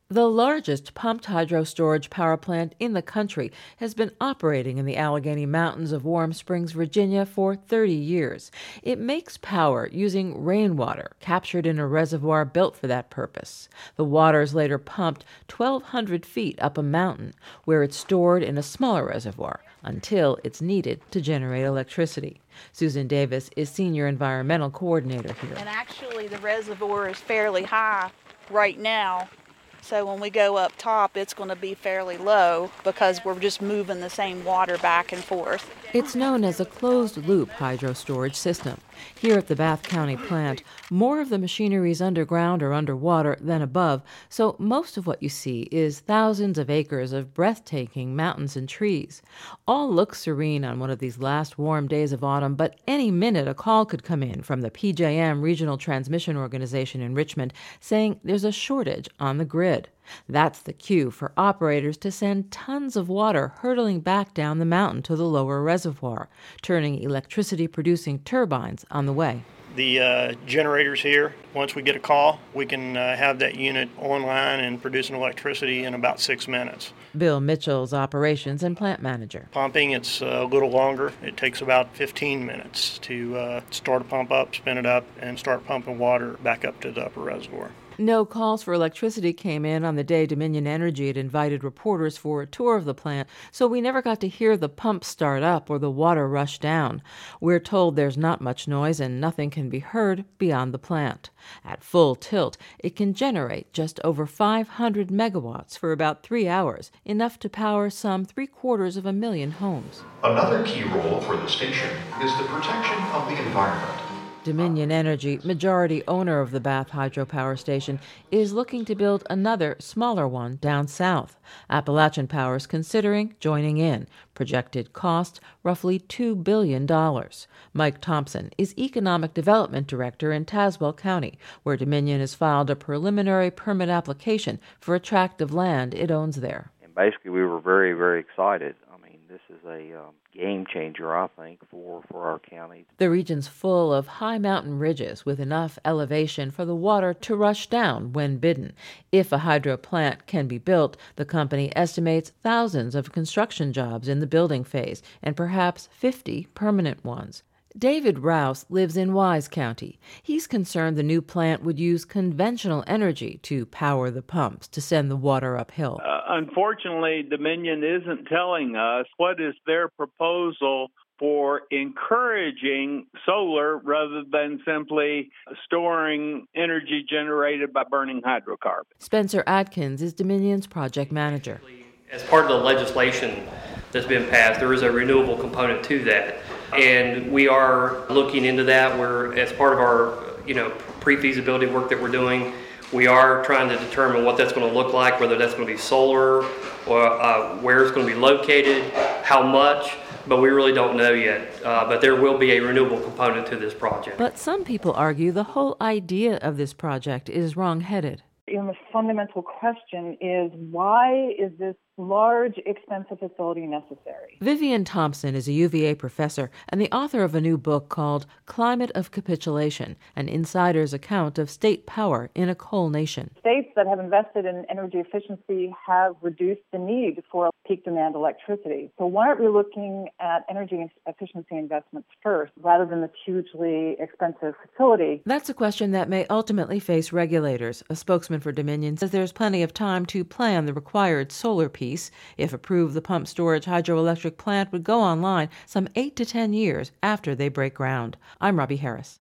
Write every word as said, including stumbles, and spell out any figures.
The largest pumped hydro storage power plant in the country has been operating in the Allegheny Mountains of Warm Springs, Virginia for thirty years. It makes power using rainwater captured in a reservoir built for that purpose. The water is later pumped twelve hundred feet up a mountain, where it's stored in a smaller reservoir until it's needed to generate electricity. Susan Davis is Senior Environmental Coordinator here. And actually the reservoir is fairly high right now. So when we go up top, it's going to be fairly low because we're just moving the same water back and forth. It's known as a closed-loop hydro storage system. Here at the Bath County plant, more of the machinery is underground or underwater than above, so most of what you see is thousands of acres of breathtaking mountains and trees. All look serene on one of these last warm days of autumn, but any minute a call could come in from the P J M Regional Transmission Organization in Richmond saying there's a shortage on the grid. That's the cue for operators to send tons of water hurtling back down the mountain to the lower reservoir, turning electricity-producing turbines on the way. The uh, generators here, once we get a call, we can uh, have that unit online and producing electricity in about six minutes. Bill Mitchell's operations and plant manager. Pumping, it's a little longer. It takes about fifteen minutes to uh, start a pump up, spin it up, and start pumping water back up to the upper reservoir. No calls for electricity came in on the day Dominion Energy had invited reporters for a tour of the plant, so we never got to hear the pump start up or the water rush down. We're told there's not much noise and nothing can be heard beyond the plant. At full tilt, it can generate just over five hundred megawatts for about three hours, enough to power some three-quarters of a million homes. Another key role for the station is the protection of the environment. Dominion Energy, majority owner of the Bath Hydropower Station, is looking to build another, smaller one down south. Appalachian Power is considering joining in. Projected cost, roughly two billion dollars. Mike Thompson is Economic Development Director in Tazewell County, where Dominion has filed a preliminary permit application for a tract of land it owns there. And basically, we were very, very excited. I mean, this is a um, game changer, I think, for, for our county. The region's full of high mountain ridges with enough elevation for the water to rush down when bidden. If a hydro plant can be built, the company estimates thousands of construction jobs in the building phase and perhaps fifty permanent ones. David Rouse lives in Wise County. He's concerned the new plant would use conventional energy to power the pumps to send the water uphill. Uh, unfortunately, Dominion isn't telling us what is their proposal for encouraging solar rather than simply storing energy generated by burning hydrocarbons. Spencer Atkins is Dominion's project manager. As part of the legislation that's been passed, there is a renewable component to that. And we are looking into that. We're, as part of our, you know, pre-feasibility work that we're doing, we are trying to determine what that's going to look like, whether that's going to be solar or uh, where it's going to be located, how much, but we really don't know yet. Uh, but there will be a renewable component to this project. But some people argue the whole idea of this project is wrong-headed. And the fundamental question is, why is this large, expensive facility necessary? Vivian Thompson is a U V A professor and the author of a new book called Climate of Capitulation, an insider's account of state power in a coal nation. States that have invested in energy efficiency have reduced the need for peak demand electricity. So why aren't we looking at energy efficiency investments first rather than this hugely expensive facility? That's a question that may ultimately face regulators. A spokesman for Dominion says there's plenty of time to plan the required solar piece. If approved, the pump storage hydroelectric plant would go online some eight to ten years after they break ground. I'm Robbie Harris.